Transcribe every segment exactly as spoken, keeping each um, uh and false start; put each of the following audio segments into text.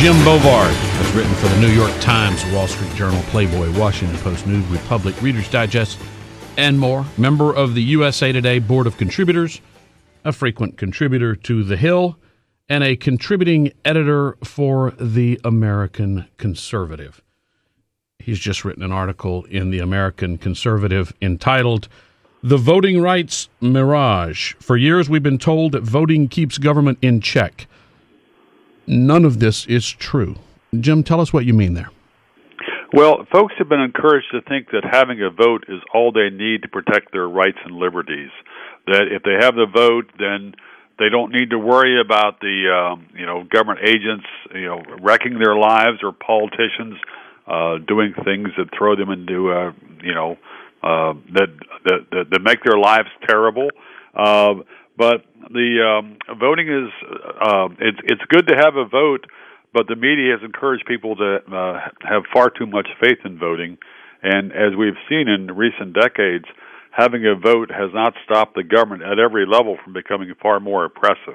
Jim Bovard has written for the New York Times, Wall Street Journal, Playboy, Washington Post, News, Republic, Reader's Digest, and more. Member of the U S A Today Board of Contributors, a frequent contributor to The Hill, and a contributing editor for The American Conservative. He's just written an article in The American Conservative entitled, "The Voting Rights Mirage. For years we've been told that voting keeps government in check. None of this is true." Jim, tell us what you mean there. Well, folks have been encouraged to think that having a vote is all they need to protect their rights and liberties. That if they have the vote, then they don't need to worry about the um, you know government agents you know wrecking their lives or politicians uh, doing things that throw them into uh, you know uh, that, that that make their lives terrible. Uh, but the um, voting is uh, it's it's good to have a vote. But the media has encouraged people to uh, have far too much faith in voting. And as we've seen in recent decades, having a vote has not stopped the government at every level from becoming far more oppressive.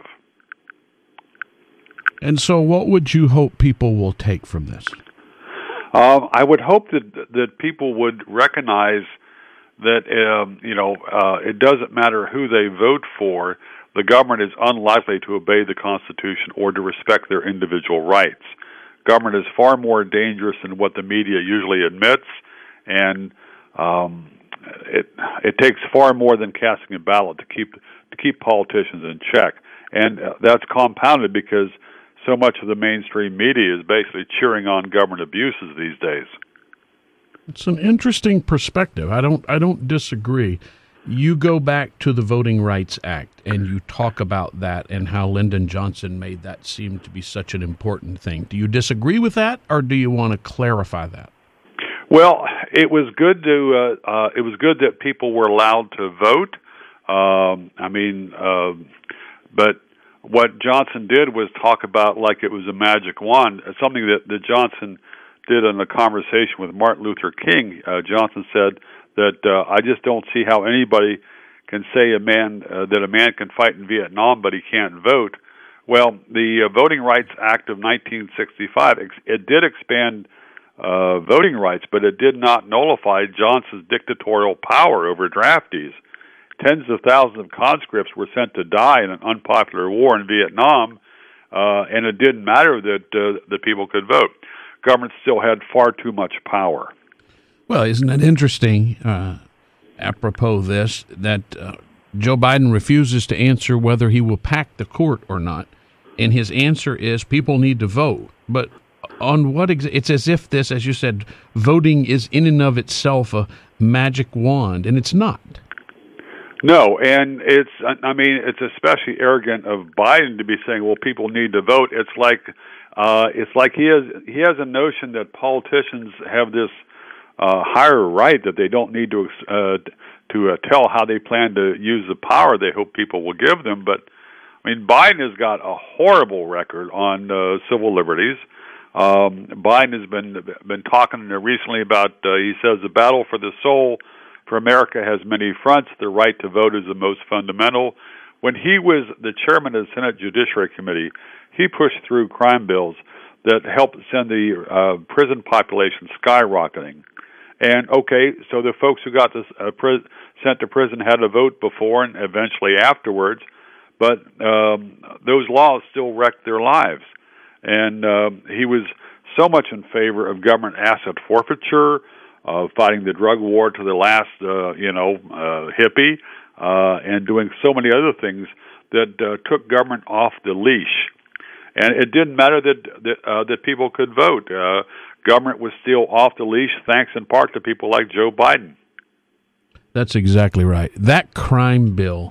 And so what would you hope people will take from this? Uh, I would hope that that people would recognize that, um, you know, uh, it doesn't matter who they vote for. The government is unlikely to obey the Constitution or to respect their individual rights. Government is far more dangerous than what the media usually admits, and um, it it takes far more than casting a ballot to keep to keep politicians in check. And uh, that's compounded because so much of the mainstream media is basically cheering on government abuses these days. It's an interesting perspective. I don't I don't disagree. You go back to the Voting Rights Act and you talk about that and how Lyndon Johnson made that seem to be such an important thing. Do you disagree with that, or do you want to clarify that? Well, it was good to uh, uh, it was good that people were allowed to vote. Um, I mean, uh, but what Johnson did was talk about like it was a magic wand, something that, that Johnson did in a conversation with Martin Luther King. Uh, Johnson said that uh, I just don't see how anybody can say a man uh, that a man can fight in Vietnam, but he can't vote. Well, the uh, Voting Rights Act of nineteen sixty-five, it did expand uh, voting rights, but it did not nullify Johnson's dictatorial power over draftees. Tens of thousands of conscripts were sent to die in an unpopular war in Vietnam, uh, and it didn't matter that uh, the people could vote. Government still had far too much power. Well, isn't it interesting, uh, apropos this, that uh, Joe Biden refuses to answer whether he will pack the court or not, and his answer is people need to vote. But on what ex- it's as if this, as you said, voting is in and of itself a magic wand, and it's not. No, and it's, I mean, it's especially arrogant of Biden to be saying, well, people need to vote. It's like, uh, it's like he has, he has a notion that politicians have this Uh, higher right that they don't need to uh, to uh, tell how they plan to use the power they hope people will give them. But I mean, Biden has got a horrible record on uh, civil liberties. Um, Biden has been been talking recently about. Uh, he says the battle for the soul for America has many fronts. The right to vote is the most fundamental. When he was the chairman of the Senate Judiciary Committee, he pushed through crime bills that helped send the uh, prison population skyrocketing. And, okay, so the folks who got this, uh, pris- sent to prison had to vote before and eventually afterwards, but um, those laws still wrecked their lives. And uh, he was so much in favor of government asset forfeiture, uh, fighting the drug war to the last, uh, you know, uh, hippie, uh, and doing so many other things that uh, took government off the leash. And it didn't matter that that, uh, that people could vote. Uh, government was still off the leash, thanks in part to people like Joe Biden. That's exactly right. That crime bill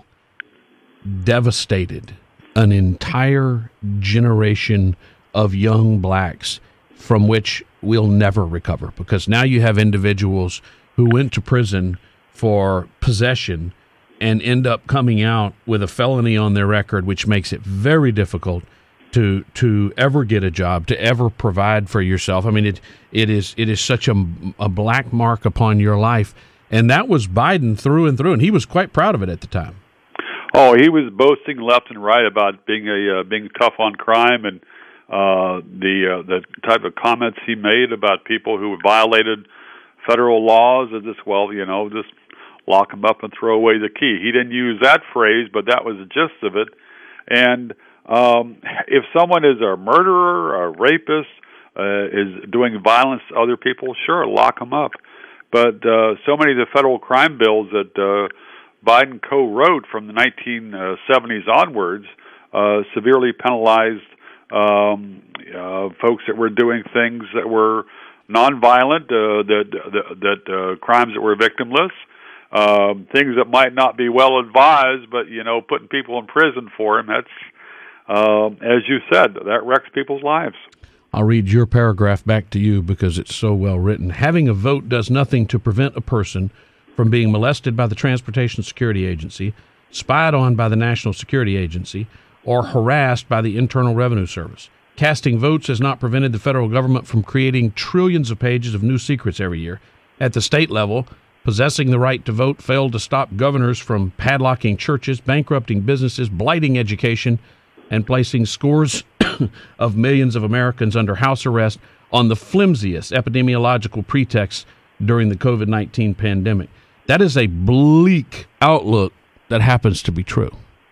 devastated an entire generation of young blacks from which we'll never recover, because now you have individuals who went to prison for possession and end up coming out with a felony on their record, which makes it very difficult to to ever get a job, to ever provide for yourself. I mean, it it is it is such a, a black mark upon your life. And that was Biden through and through, and he was quite proud of it at the time. Oh, he was boasting left and right about being a uh, being tough on crime, and uh, the uh, the type of comments he made about people who violated federal laws, and just well, you know, just lock them up and throw away the key. He didn't use that phrase, but that was the gist of it. And um, if someone is a murderer, a rapist, uh, is doing violence to other people, sure, lock them up. But uh, so many of the federal crime bills that uh, Biden co-wrote from the nineteen seventies onwards uh, severely penalized um, uh, folks that were doing things that were nonviolent, uh, that that, that uh, crimes that were victimless, um, things that might not be well advised, but you know, putting people in prison for them. That's um, as you said, that wrecks people's lives. I'll read your paragraph back to you because it's so well written. Having a vote does nothing to prevent a person from being molested by the Transportation Security Agency, spied on by the National Security Agency, or harassed by the Internal Revenue Service. Casting votes has not prevented the federal government from creating trillions of pages of new secrets every year. At the state level, possessing the right to vote failed to stop governors from padlocking churches, bankrupting businesses, blighting education, and placing scores of millions of Americans under house arrest on the flimsiest epidemiological pretexts during the covid nineteen pandemic. That is a bleak outlook that happens to be true.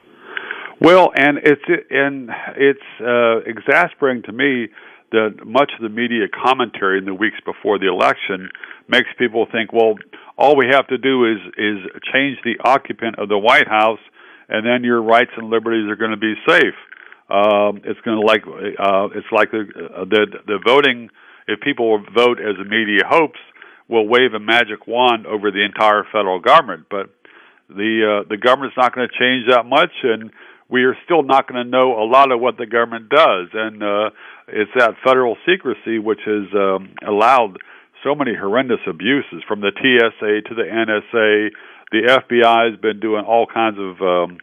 Well, and it's and it's uh, exasperating to me that much of the media commentary in the weeks before the election makes people think, well, all we have to do is is change the occupant of the White House, and then your rights and liberties are going to be safe. Um, it's going to like uh, it's like the, uh, the the voting. If people vote as the media hopes, will wave a magic wand over the entire federal government. But the uh, the government's not going to change that much, and we are still not going to know a lot of what the government does. And uh, it's that federal secrecy which has um, allowed so many horrendous abuses, from the T S A to the N S A. The F B I has been doing all kinds of um,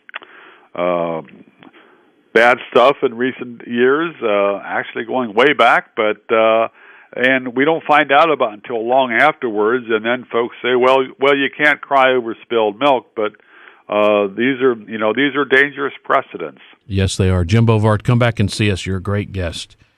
uh, bad stuff in recent years, uh, actually going way back, but uh, and we don't find out about it until long afterwards, and then folks say, well, well, you can't cry over spilled milk, but uh, these are, you know, these are dangerous precedents. Yes, they are. Jim Bovard, come back and see us. You're a great guest.